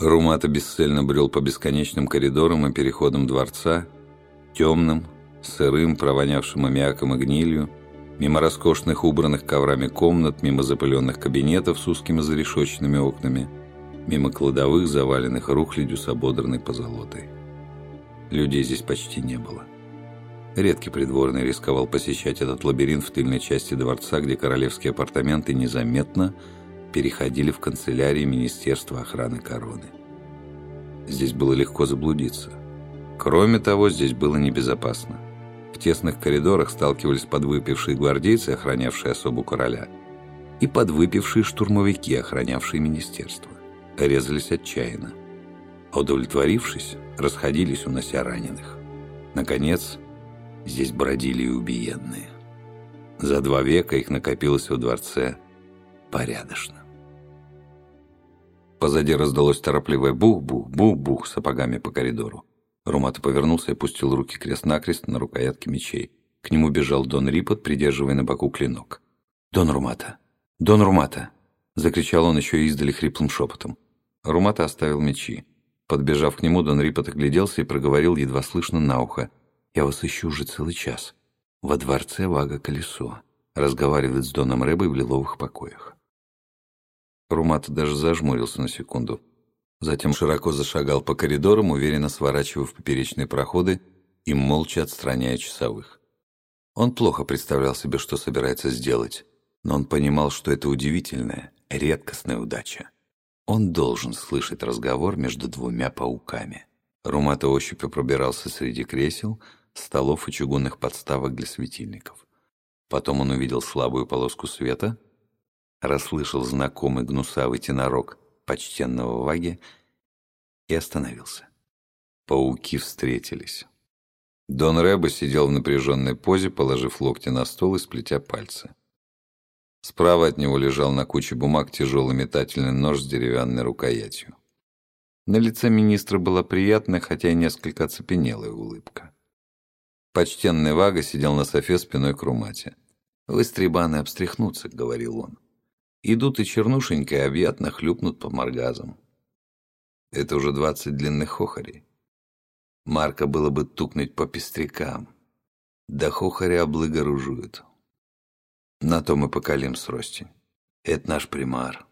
Румата бесцельно брел по бесконечным коридорам и переходам дворца, темным, сырым, провонявшим аммиаком и гнилью, мимо роскошных убранных коврами комнат, мимо запыленных кабинетов с узкими зарешоченными окнами, мимо кладовых, заваленных рухлядью с ободранной позолотой. Людей здесь почти не было. Редкий придворный рисковал посещать этот лабиринт в тыльной части дворца, где королевские апартаменты незаметно переходили в канцелярии Министерства охраны короны. Здесь было легко заблудиться. Кроме того, здесь было небезопасно. В тесных коридорах сталкивались подвыпившие гвардейцы, охранявшие особу короля, и подвыпившие штурмовики, охранявшие министерство. Резались отчаянно. А удовлетворившись, расходились, унося раненых. Наконец, здесь бродили и убиенные. За 2 века их накопилось во дворце порядочно. Позади раздалось торопливое бух-бух-бух-бух сапогами по коридору. Румата повернулся и пустил руки крест-накрест на рукоятки мечей. К нему бежал Дон Рипот, придерживая на боку клинок. «Дон Румата! Дон Румата!» — закричал он еще издали хриплым шепотом. Румата оставил мечи. Подбежав к нему, Дон Рипот огляделся и проговорил едва слышно на ухо: «Я вас ищу уже целый час. Во дворце Вага Колесо. Разговаривает с Доном Рэбой в лиловых покоях». Румата даже зажмурился на секунду. Затем широко зашагал по коридорам, уверенно сворачивая в поперечные проходы и молча отстраняя часовых. Он плохо представлял себе, что собирается сделать, но он понимал, что это удивительная, редкостная удача. Он должен слышать разговор между 2 пауками. Румата ощупью пробирался среди кресел, столов и чугунных подставок для светильников. Потом он увидел слабую полоску света, расслышал знакомый гнусавый тенорок почтенного Ваги и остановился. Пауки встретились. Дон Рэбо сидел в напряженной позе, положив локти на стол и сплетя пальцы. Справа от него лежал на куче бумаг тяжелый метательный нож с деревянной рукоятью. На лице министра была приятная, хотя и несколько оцепенелая улыбка. Почтенный Вага сидел на софе спиной к Румате. «Вы, стребаны, обстряхнуться», — говорил он. «Идут и чернушенько и объятно хлюпнут по маргазам. Это уже 20 длинных хохарей. Марка было бы тукнуть по пестрякам. Да хохари облыга ружуют. На то мы покалим сростень. Это наш примар».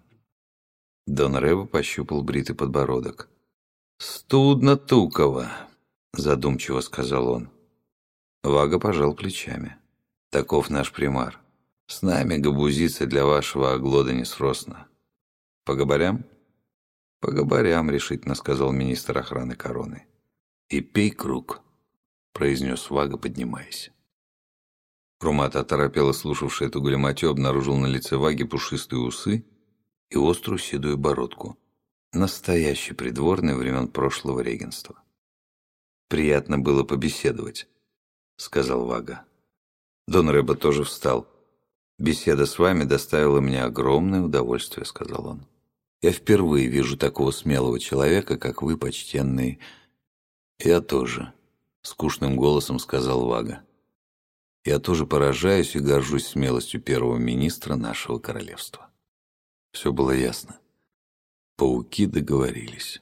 Дон Рэбо пощупал бритый подбородок. «Студно туково», — задумчиво сказал он. Вага пожал плечами. «Таков наш примар. С нами габузиться для вашего оглода несросно. Поговорям?» «Поговорям», — решительно сказал министр охраны короны. «И пей круг», — произнес Вага, поднимаясь. Румата, оторопело слушавший эту галиматью, обнаружил на лице Ваги пушистые усы и острую седую бородку. Настоящий придворный времен прошлого регенства. «Приятно было побеседовать», — сказал Вага. Дон Рэбо тоже встал. «Беседа с вами доставила мне огромное удовольствие», — сказал он. «Я впервые вижу такого смелого человека, как вы, почтенный...» «Я тоже», — скучным голосом сказал Вага. «Я тоже поражаюсь и горжусь смелостью первого министра нашего королевства». Все было ясно. Пауки договорились.